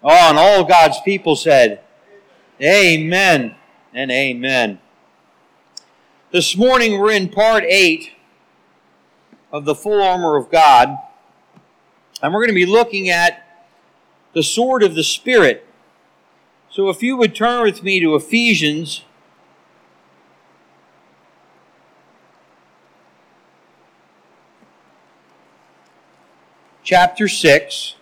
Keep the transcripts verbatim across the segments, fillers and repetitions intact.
Oh, and all God's people said, amen and amen. This morning we're in part eight of the full armor of God. And we're going to be looking at the sword of the Spirit. So if you would turn with me to Ephesians chapter six.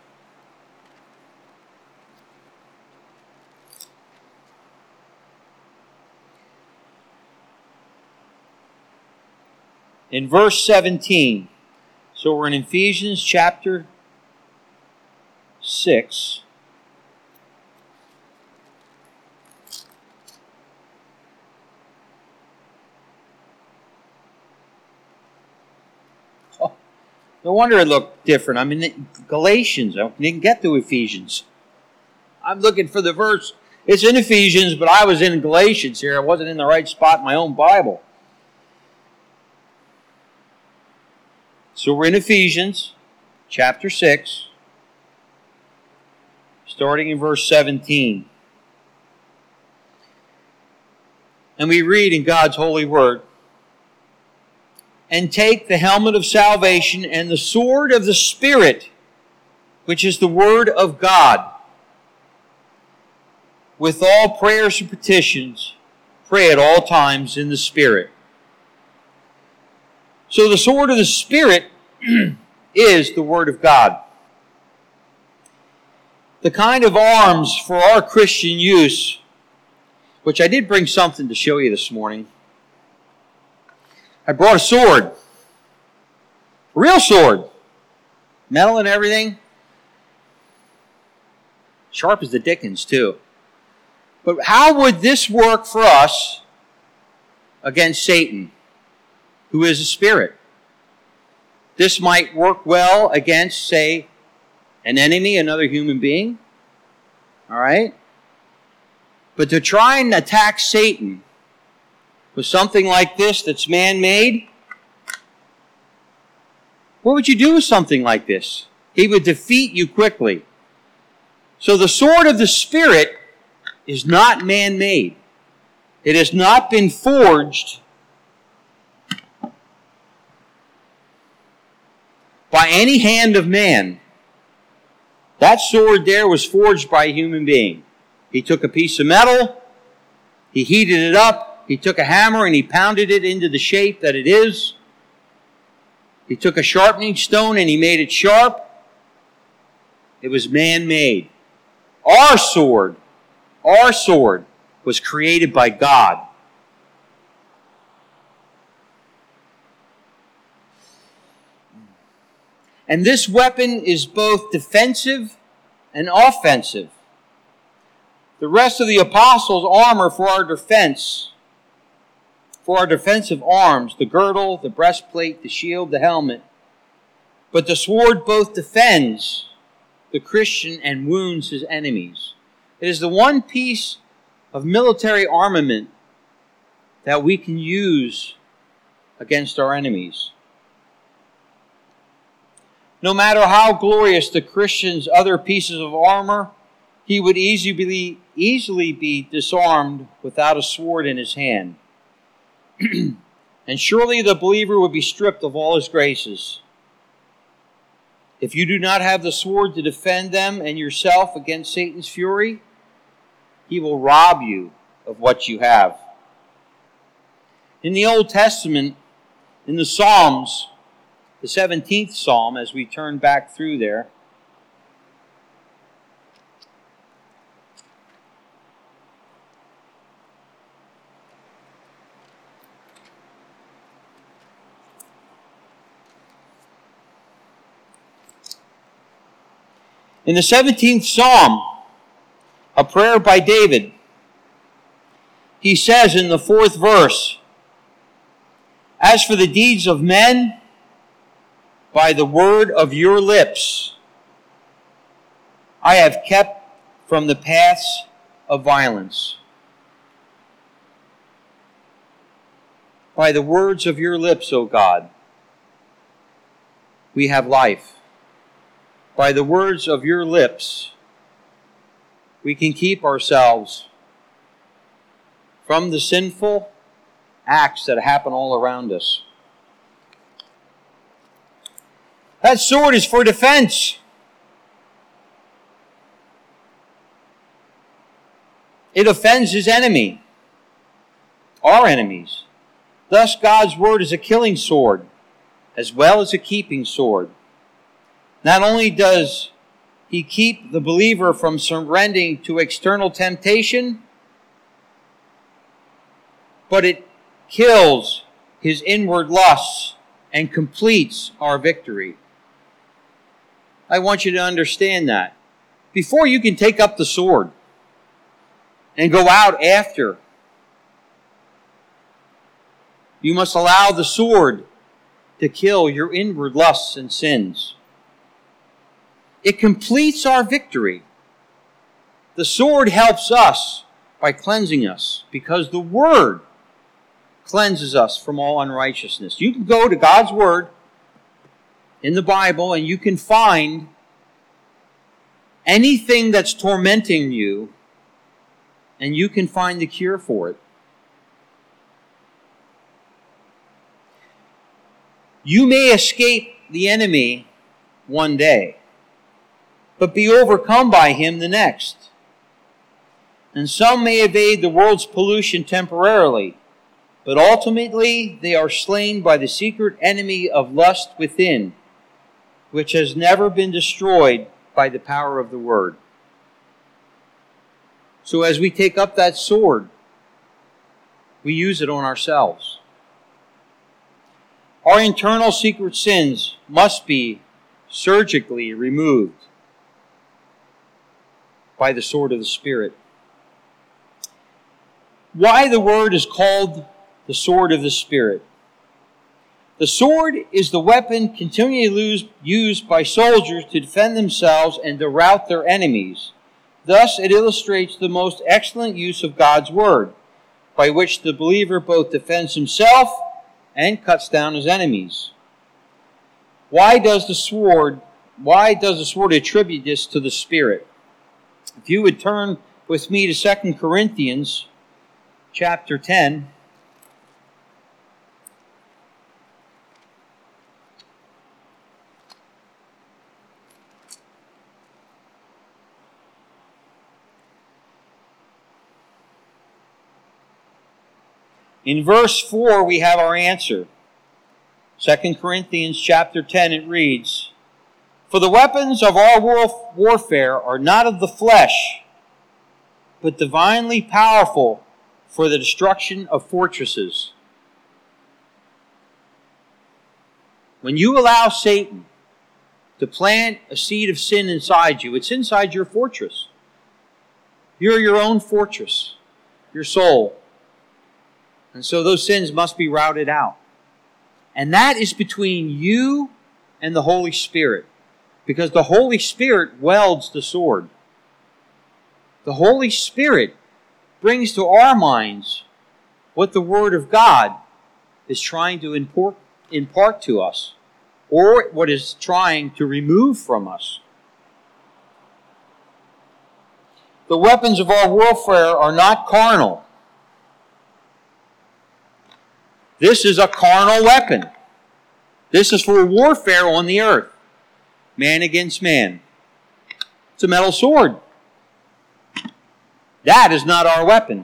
In verse seventeen. So we're in Ephesians chapter six. Oh, no wonder it looked different. I'm in Galatians. I didn't get to Ephesians. I'm looking for the verse. It's in Ephesians, but I was in Galatians here. I wasn't in the right spot in my own Bible. So we're in Ephesians chapter six, starting in verse seventeen. And we read in God's holy word, "And take the helmet of salvation and the sword of the Spirit, which is the word of God. With all prayers and petitions, pray at all times in the Spirit." So the sword of the Spirit is the Word of God. The kind of arms for our Christian use, which I did bring something to show you this morning. I brought a sword. A real sword. Metal and everything. Sharp as the dickens, too. But how would this work for us against Satan, who is a spirit? This might work well against, say, an enemy, another human being. All right? But to try and attack Satan with something like this that's man-made, what would you do with something like this? He would defeat you quickly. So the sword of the Spirit is not man-made. It has not been forged by any hand of man. That sword there was forged by a human being. He took a piece of metal, he heated it up, he took a hammer and he pounded it into the shape that it is. He took a sharpening stone and he made it sharp. It was man-made. Our sword, our sword was created by God. And this weapon is both defensive and offensive. The rest of the apostles' armor for our defense, for our defensive arms, the girdle, the breastplate, the shield, the helmet. But the sword both defends the Christian and wounds his enemies. It is the one piece of military armament that we can use against our enemies. No matter how glorious the Christian's other pieces of armor, he would easily be, easily be disarmed without a sword in his hand. And surely the believer would be stripped of all his graces. If you do not have the sword to defend them and yourself against Satan's fury, he will rob you of what you have. In the Old Testament, in the Psalms, the seventeenth Psalm, as we turn back through there, in the seventeenth Psalm, a prayer by David, he says in the fourth verse, "As for the deeds of men, by the word of your lips, I have kept from the paths of violence." By the words of your lips, O God, we have life. By the words of your lips, we can keep ourselves from the sinful acts that happen all around us. That sword is for defense. It offends his enemy, our enemies. Thus, God's word is a killing sword, as well as a keeping sword. Not only does he keep the believer from surrendering to external temptation, but it kills his inward lusts and completes our victory. I want you to understand that. Before you can take up the sword and go out after, you must allow the sword to kill your inward lusts and sins. It completes our victory. The sword helps us by cleansing us, because the Word cleanses us from all unrighteousness. You can go to God's Word in the Bible and you can find anything that's tormenting you, and you can find the cure for it. You may escape the enemy one day, but be overcome by him the next. And some may evade the world's pollution temporarily, but ultimately they are slain by the secret enemy of lust within, which has never been destroyed by the power of the Word. So as we take up that sword, we use it on ourselves. Our internal secret sins must be surgically removed by the sword of the Spirit. Why the word is called the sword of the Spirit? The sword is the weapon continually used by soldiers to defend themselves and to rout their enemies. Thus, it illustrates the most excellent use of God's word, by which the believer both defends himself and cuts down his enemies. Why does the sword, why does the sword attribute this to the Spirit? If you would turn with me to Second Corinthians chapter ten. In verse four, we have our answer. Second Corinthians chapter ten, it reads, "For the weapons of our war- warfare are not of the flesh, but divinely powerful for the destruction of fortresses." When you allow Satan to plant a seed of sin inside you, it's inside your fortress. You're your own fortress, your soul. And so those sins must be routed out. And that is between you and the Holy Spirit, because the Holy Spirit welds the sword. The Holy Spirit brings to our minds what the Word of God is trying to import, impart to us, or what is trying to remove from us. The weapons of our warfare are not carnal. This is a carnal weapon. This is for warfare on the earth. Man against man. It's a metal sword. That is not our weapon.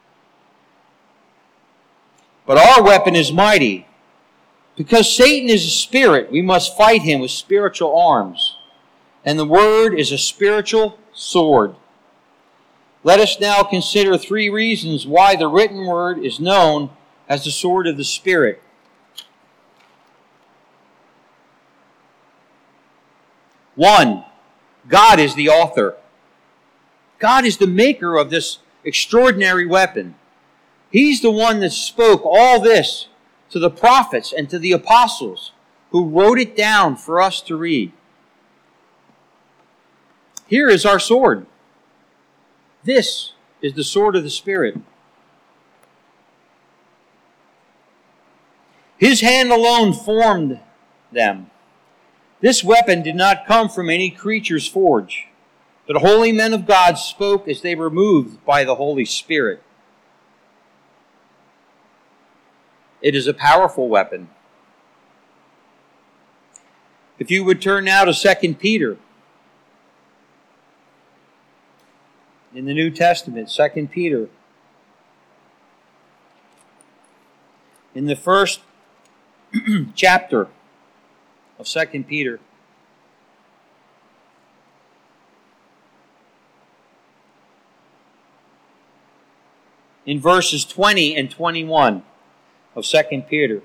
But our weapon is mighty. Because Satan is a spirit, we must fight him with spiritual arms. And the Word is a spiritual sword. Let us now consider three reasons why the written Word is known as the sword of the Spirit. One, God is the author. God is the maker of this extraordinary weapon. He's the one that spoke all this to the prophets and to the apostles, who wrote it down for us to read. Here is our sword. This is the sword of the Spirit. His hand alone formed them. This weapon did not come from any creature's forge, But holy men of God spoke as they were moved by the Holy Spirit. It is a powerful weapon. If you would turn now to Second Peter in the New Testament, Second Peter. In the first chapter of Second Peter, in verses twenty and twenty-one of Second Peter.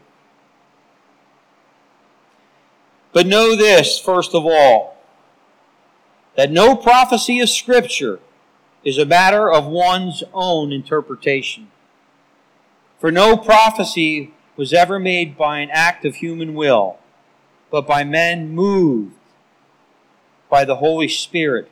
But know this, first of all, that no prophecy of Scripture is a matter of one's own interpretation. For no prophecy was ever made by an act of human will, but by men moved by the Holy Spirit.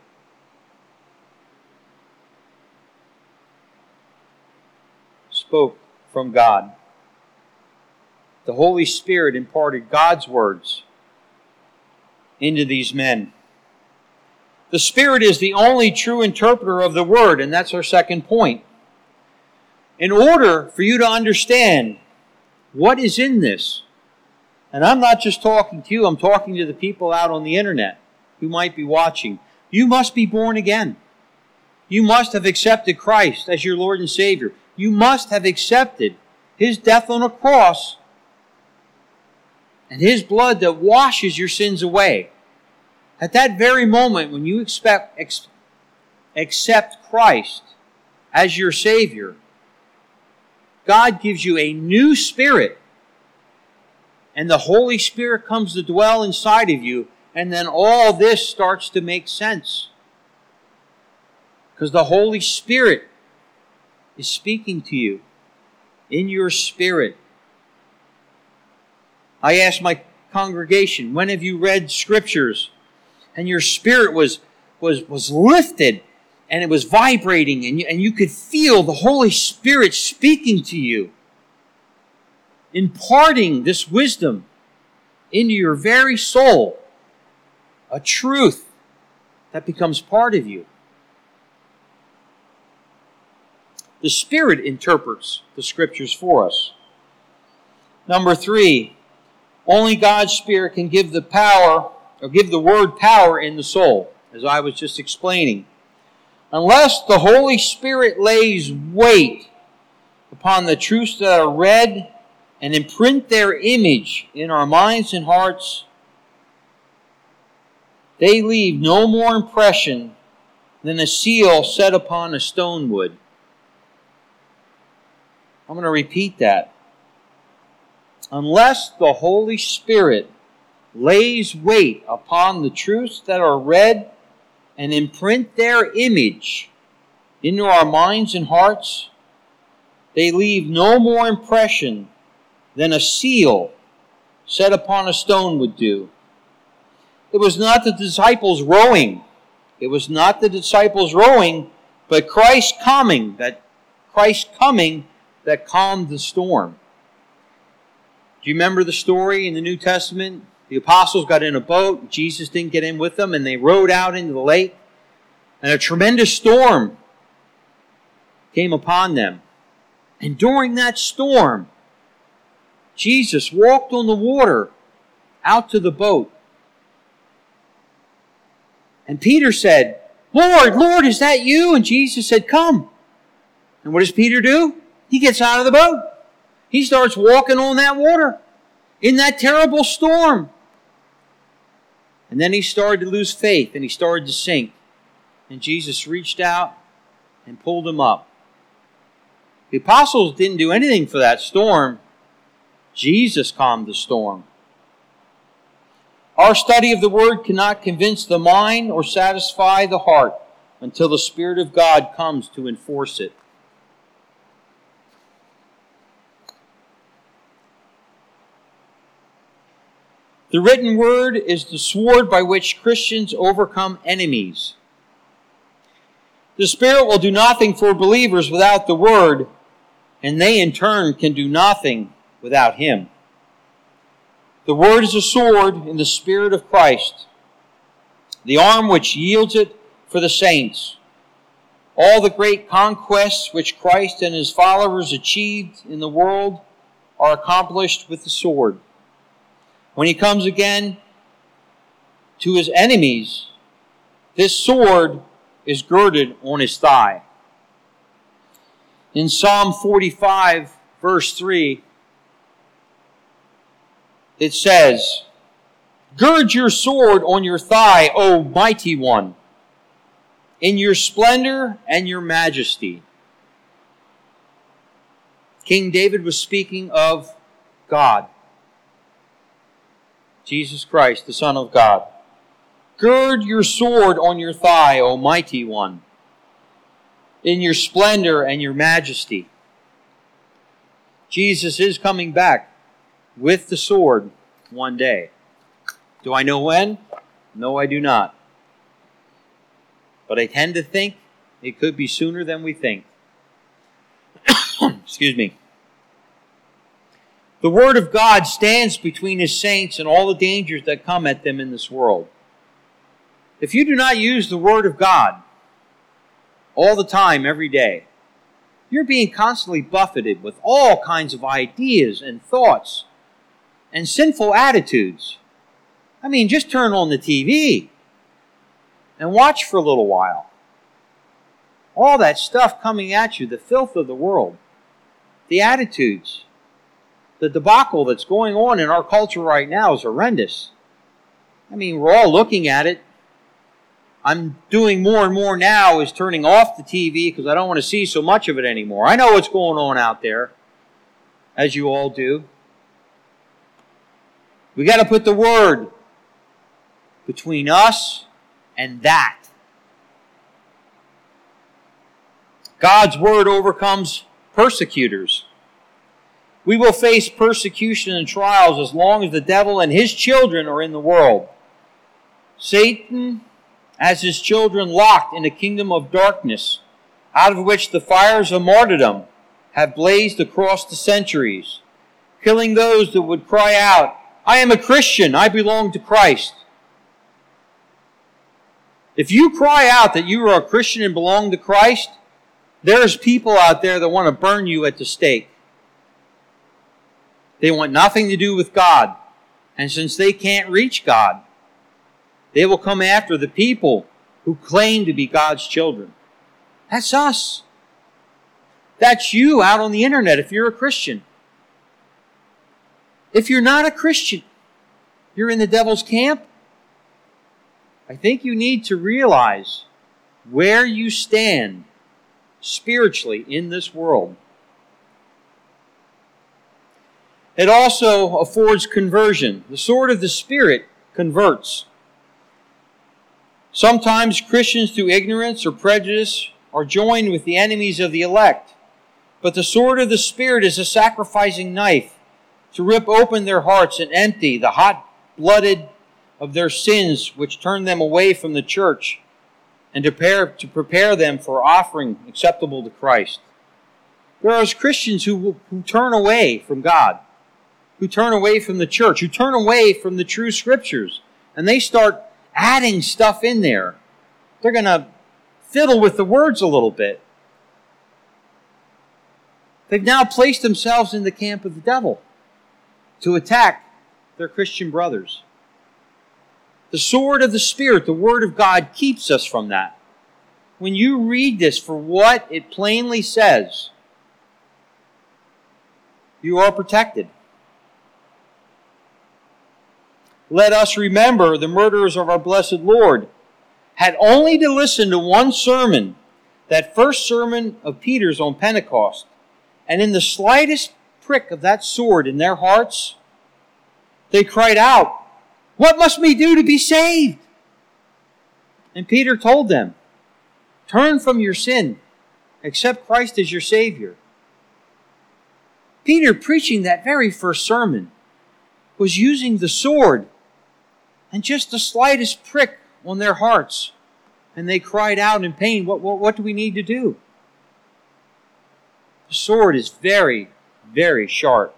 Spoke from God. The Holy Spirit imparted God's words into these men. The Spirit is the only true interpreter of the Word, and that's our second point. In order for you to understand what is in this, and I'm not just talking to you, I'm talking to the people out on the internet who might be watching, you must be born again. You must have accepted Christ as your Lord and Savior. You must have accepted His death on a cross and His blood that washes your sins away. At that very moment when you expect, ex, accept Christ as your Savior, God gives you a new spirit, and the Holy Spirit comes to dwell inside of you, and then all this starts to make sense. Because the Holy Spirit is speaking to you in your spirit. I asked my congregation, when have you read scriptures and your spirit was was was lifted and it was vibrating and you, and you could feel the Holy Spirit speaking to you, imparting this wisdom into your very soul, a truth that becomes part of you. The Spirit interprets the Scriptures for us. Number three, only God's Spirit can give the power, or give the Word power in the soul, as I was just explaining. Unless the Holy Spirit lays weight upon the truths that are read and imprint their image in our minds and hearts, they leave no more impression than a seal set upon a stone would. I'm going to repeat that. Unless the Holy Spirit lays weight upon the truths that are read and imprint their image into our minds and hearts, they leave no more impression than a seal set upon a stone would do. It was not the disciples rowing. It was not the disciples rowing, but Christ coming, that Christ coming that calmed the storm. Do you remember the story in the New Testament? The apostles got in a boat. Jesus didn't get in with them, and they rowed out into the lake. And a tremendous storm came upon them. And during that storm, Jesus walked on the water out to the boat. And Peter said, Lord, Lord, is that you? And Jesus said, come. And what does Peter do? He gets out of the boat. He starts walking on that water in that terrible storm. And then he started to lose faith and he started to sink. And Jesus reached out and pulled him up. The apostles didn't do anything for that storm. Jesus calmed the storm. Our study of the Word cannot convince the mind or satisfy the heart until the Spirit of God comes to enforce it. The written Word is the sword by which Christians overcome enemies. The Spirit will do nothing for believers without the Word, and they in turn can do nothing without Him. The Word is a sword in the Spirit of Christ, the arm which yields it for the saints. All the great conquests which Christ and his followers achieved in the world are accomplished with the sword. When he comes again to his enemies, this sword is girded on his thigh. In Psalm forty-five, verse three, it says, "Gird your sword on your thigh, O mighty one, in your splendor and your majesty." King David was speaking of God, Jesus Christ, the Son of God. "Gird your sword on your thigh, O mighty one, in your splendor and your majesty." Jesus is coming back with the sword one day. Do I know when? No, I do not. But I tend to think it could be sooner than we think. Excuse me. The Word of God stands between His saints and all the dangers that come at them in this world. If you do not use the Word of God all the time, every day, you're being constantly buffeted with all kinds of ideas and thoughts and sinful attitudes. I mean, just turn on the T V and watch for a little while. All that stuff coming at you, the filth of the world, the attitudes, the debacle that's going on in our culture right now is horrendous. I mean, we're all looking at it. I'm doing more and more now is turning off the T V because I don't want to see so much of it anymore. I know what's going on out there, as you all do. We got to put the Word between us and that. God's Word overcomes persecutors. We will face persecution and trials as long as the devil and his children are in the world. Satan has his children locked in a kingdom of darkness, out of which the fires of martyrdom have blazed across the centuries, killing those that would cry out, "I am a Christian, I belong to Christ." If you cry out that you are a Christian and belong to Christ, there's people out there that want to burn you at the stake. They want nothing to do with God. And since they can't reach God, they will come after the people who claim to be God's children. That's us. That's you out on the internet if you're a Christian. If you're not a Christian, you're in the devil's camp. I think you need to realize where you stand spiritually in this world. It also affords conversion. The sword of the Spirit converts. Sometimes Christians, through ignorance or prejudice, are joined with the enemies of the elect. But the sword of the Spirit is a sacrificing knife to rip open their hearts and empty the hot-blooded of their sins which turn them away from the church, and to prepare, to prepare them for offering acceptable to Christ. There are Christians who, who turn away from God, who turn away from the church, who turn away from the true Scriptures, and they start adding stuff in there. They're going to fiddle with the words a little bit. They've now placed themselves in the camp of the devil to attack their Christian brothers. The sword of the Spirit, the Word of God, keeps us from that. When you read this for what it plainly says, you are protected. Let us remember the murderers of our blessed Lord had only to listen to one sermon, that first sermon of Peter's on Pentecost, and in the slightest prick of that sword in their hearts, they cried out, "What must we do to be saved?" And Peter told them, "Turn from your sin, accept Christ as your Savior." Peter, preaching that very first sermon, was using the sword and just the slightest prick on their hearts. And they cried out in pain, what, what, what do we need to do? The sword is very, very sharp.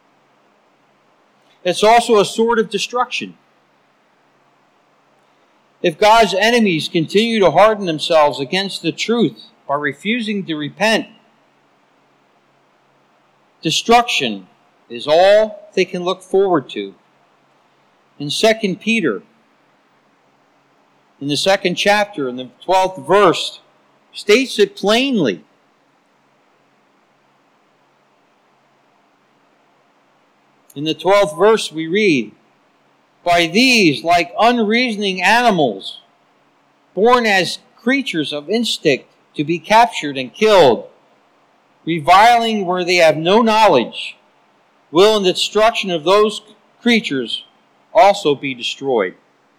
It's also a sword of destruction. If God's enemies continue to harden themselves against the truth by refusing to repent, destruction is all they can look forward to. In Second Peter, in the second chapter, in the twelfth verse, states it plainly. In the twelfth verse we read, "By these, like unreasoning animals, born as creatures of instinct to be captured and killed, reviling where they have no knowledge, will in the destruction of those creatures also be destroyed."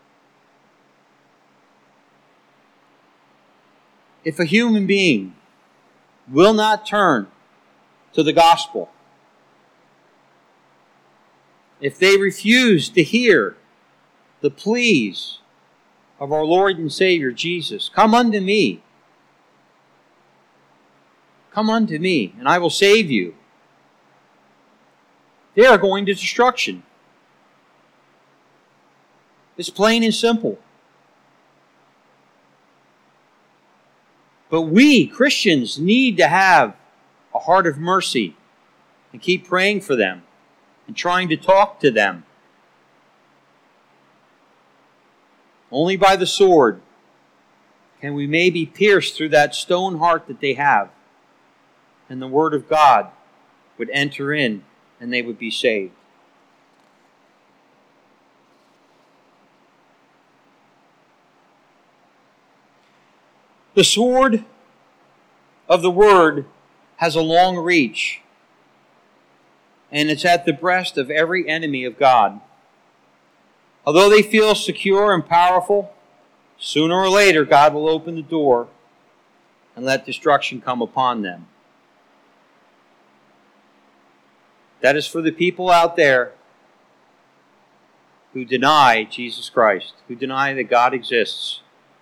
If a human being will not turn to the gospel, if they refuse to hear the pleas of our Lord and Savior Jesus, "Come unto me, come unto me, and I will save you," they are going to destruction. It's plain and simple. But we, Christians, need to have a heart of mercy and keep praying for them and trying to talk to them. Only by the sword can we maybe pierce through that stone heart that they have, and the Word of God would enter in and they would be saved. The sword of the Word has a long reach, and it's at the breast of every enemy of God. Although they feel secure and powerful, sooner or later God will open the door and let destruction come upon them. That is for the people out there who deny Jesus Christ, who deny that God exists.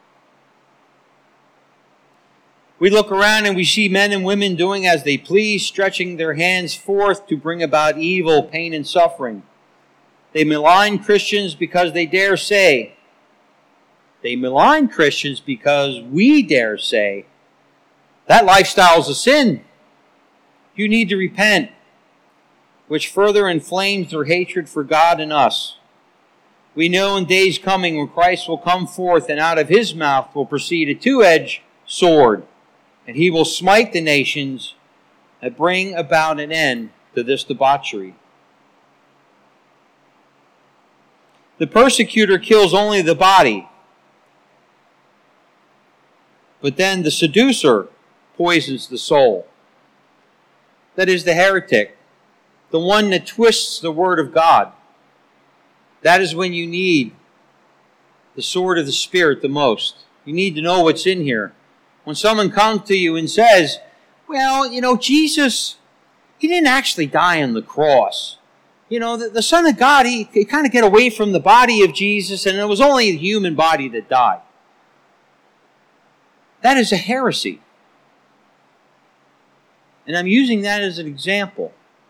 We look around and we see men and women doing as they please, stretching their hands forth to bring about evil, pain, and suffering. They malign Christians because they dare say, they malign Christians because we dare say, that lifestyle is a sin. You need to repent, which further inflames their hatred for God and us. We know in days coming when Christ will come forth, and out of his mouth will proceed a two-edged sword, and he will smite the nations and bring about an end to this debauchery. The persecutor kills only the body, but then the seducer poisons the soul. That is the heretic, the one that twists the word of God. That is when you need the sword of the Spirit the most. You need to know what's in here. When someone comes to you and says, well, you know, Jesus, he didn't actually die on the cross. You know, the, the Son of God, he, he kind of get away from the body of Jesus, and it was only the human body that died. That is a heresy. And I'm using that as an example.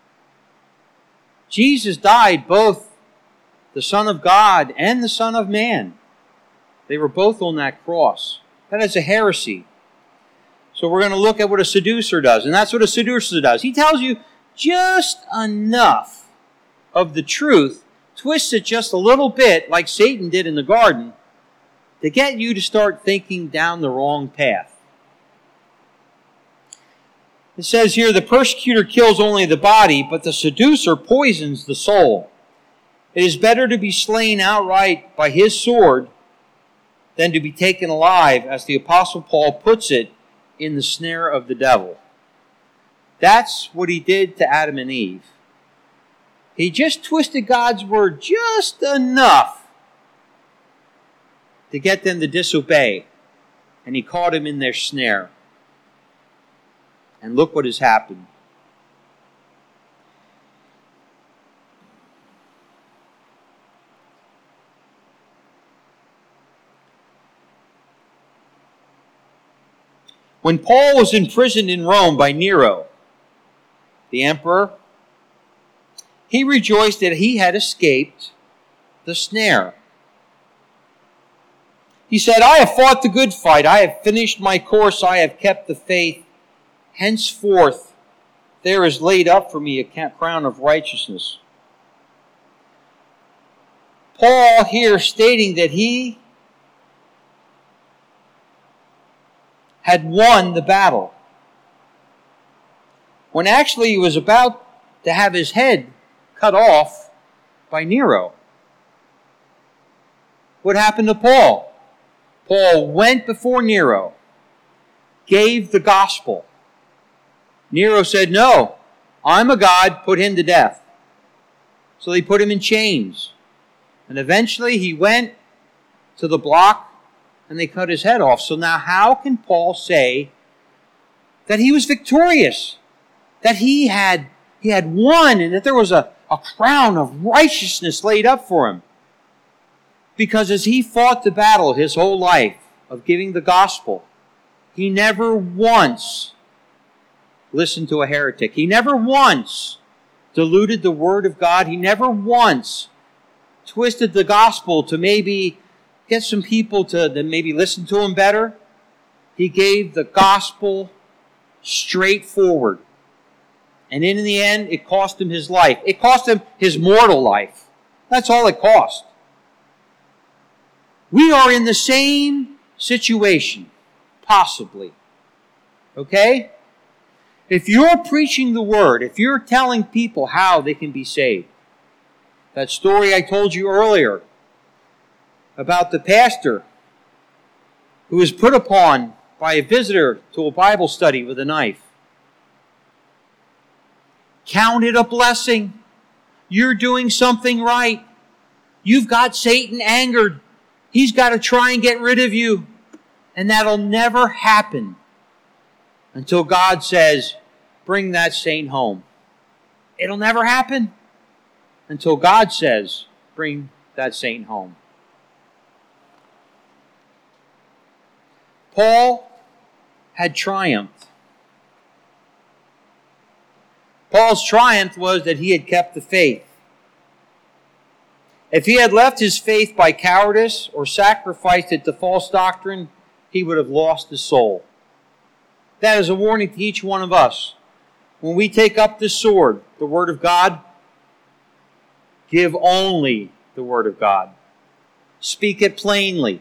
Jesus died both the Son of God and the Son of Man. They were both on that cross. That is a heresy. So we're going to look at what a seducer does. And that's what a seducer does. He tells you just enough of the truth, twists it just a little bit, like Satan did in the garden, to get you to start thinking down the wrong path. It says here, the persecutor kills only the body, but the seducer poisons the soul. It is better to be slain outright by his sword than to be taken alive, as the Apostle Paul puts it, in the snare of the devil. That's what he did to Adam and Eve. He just twisted God's word just enough to get them to disobey, and he caught him in their snare. And look what has happened. When Paul was imprisoned in Rome by Nero, the emperor, he rejoiced that he had escaped the snare. He said, I have fought the good fight. I have finished my course. I have kept the faith. Henceforth, there is laid up for me a crown of righteousness. Paul here stating that he had won the battle, when actually he was about to have his head cut off by Nero. What happened to Paul? Paul went before Nero, gave the gospel. Nero said, no, I'm a god, put him to death. So they put him in chains. And eventually he went to the block and they cut his head off. So now how can Paul say that he was victorious? That he had, he had won and that there was a, a crown of righteousness laid up for him? Because as he fought the battle his whole life of giving the gospel, he never once listened to a heretic. He never once diluted the word of God. He never once twisted the gospel to maybe get some people to, to maybe listen to him better. He gave the gospel straightforward. And in the end, it cost him his life. It cost him his mortal life. That's all it cost. We are in the same situation, possibly. Okay? If you're preaching the word, if you're telling people how they can be saved, that story I told you earlier about the pastor who was put upon by a visitor to a Bible study with a knife. Count it a blessing. You're doing something right. You've got Satan angered. He's got to try and get rid of you. And that'll never happen until God says, bring that saint home. It'll never happen until God says, bring that saint home. Paul had triumphed. Paul's triumph was that he had kept the faith. If he had left his faith by cowardice or sacrificed it to false doctrine, he would have lost his soul. That is a warning to each one of us. When we take up this sword, the Word of God, give only the Word of God. Speak it plainly.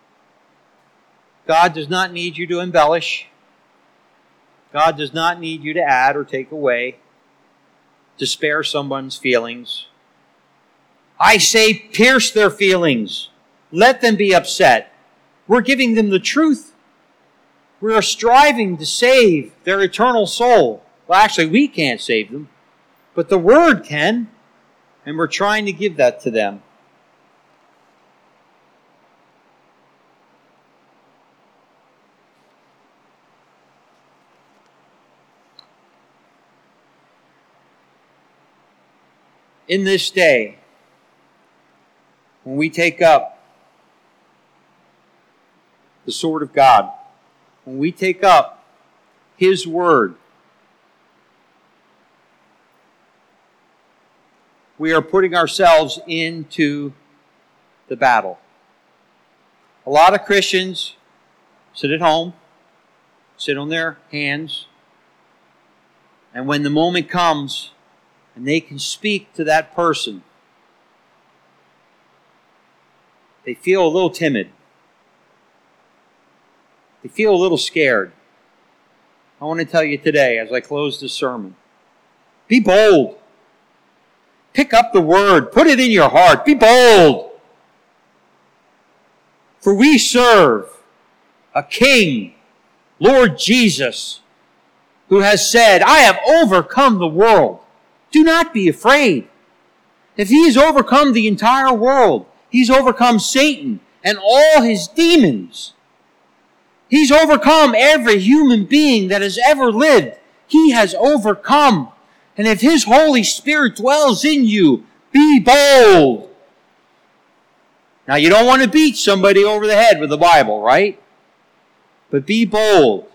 God does not need you to embellish. God does not need you to add or take away to spare someone's feelings. I say pierce their feelings. Let them be upset. We're giving them the truth. We are striving to save their eternal soul. Well, actually, we can't save them, but the Word can, and we're trying to give that to them. In this day, when we take up the sword of God, when we take up His Word, we are putting ourselves into the battle. A lot of Christians sit at home, sit on their hands, and when the moment comes and they can speak to that person, they feel a little timid. They feel a little scared. I want to tell you today, as I close this sermon, be bold. Pick up the Word. Put it in your heart. Be bold. For we serve a King, Lord Jesus, who has said, I have overcome the world. Do not be afraid. If He has overcome the entire world, He's overcome Satan and all his demons. He's overcome every human being that has ever lived. He has overcome. And if His Holy Spirit dwells in you, be bold. Now, you don't want to beat somebody over the head with the Bible, right? But be bold.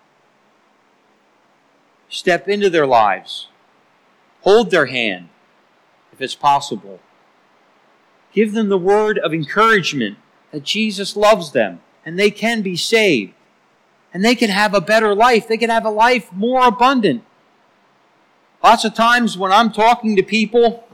Step into their lives. Hold their hand, if it's possible. Give them the word of encouragement that Jesus loves them and they can be saved. And they can have a better life. They can have a life more abundant. Lots of times when I'm talking to people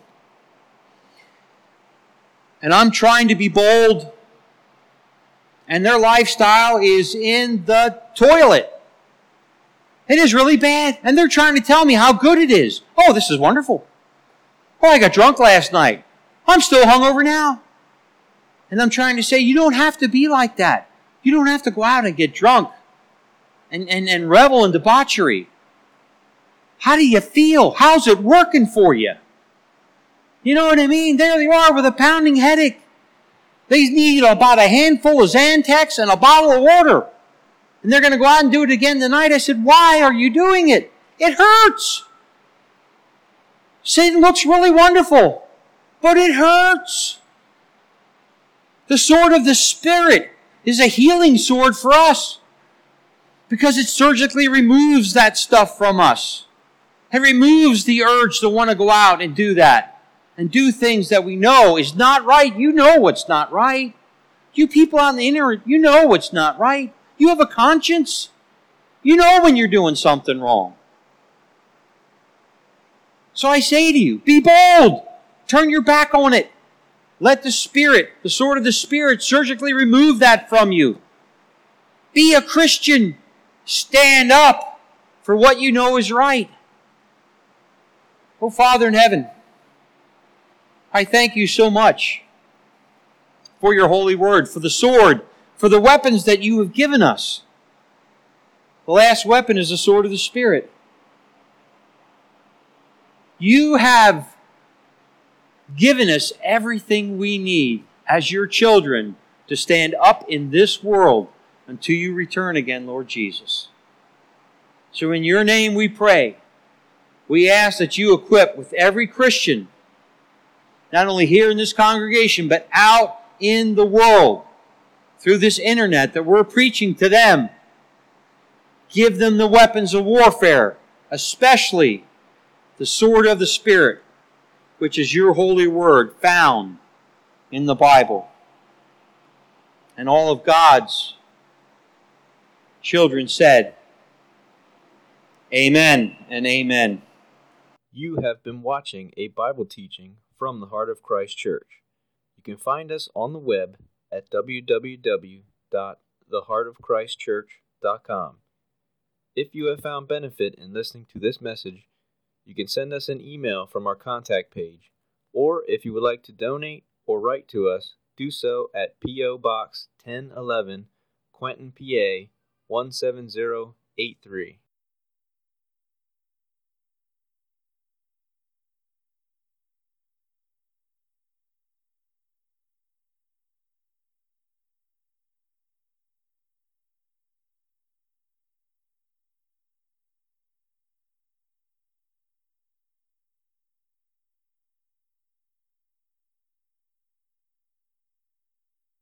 and I'm trying to be bold and their lifestyle is in the toilet. It is really bad. And they're trying to tell me how good it is. Oh, this is wonderful. Oh, I got drunk last night. I'm still hungover now. And I'm trying to say, you don't have to be like that. You don't have to go out and get drunk and, and, and revel in debauchery. How do you feel? How's it working for you? You know what I mean? There they are with a pounding headache. They need about a handful of Xanax and a bottle of water. And they're going to go out and do it again tonight. I said, why are you doing it? It hurts. Sin looks really wonderful, but it hurts. The sword of the Spirit is a healing sword for us because it surgically removes that stuff from us. It removes the urge to want to go out and do that and do things that we know is not right. You know what's not right. You people on the internet, you know what's not right. You have a conscience. You know when you're doing something wrong. So I say to you, be bold. Turn your back on it. Let the Spirit, the sword of the Spirit, surgically remove that from you. Be a Christian. Stand up for what you know is right. Oh, Father in heaven, I thank you so much for your holy word, for the sword, for the weapons that you have given us. The last weapon is the sword of the Spirit. You have given us everything we need as your children to stand up in this world until you return again, Lord Jesus. So in your name we pray. We ask that you equip with every Christian, not only here in this congregation, but out in the world, through this internet that we're preaching to them. Give them the weapons of warfare, especially the sword of the Spirit, which is your holy word found in the Bible. And all of God's children said, Amen and amen. You have been watching a Bible teaching from the Heart of Christ Church. You can find us on the web at w w w dot the heart of christ church dot com. If you have found benefit in listening to this message, you can send us an email from our contact page, or if you would like to donate or write to us, do so at P O Box ten eleven, Quentin, P A one seven zero eight three.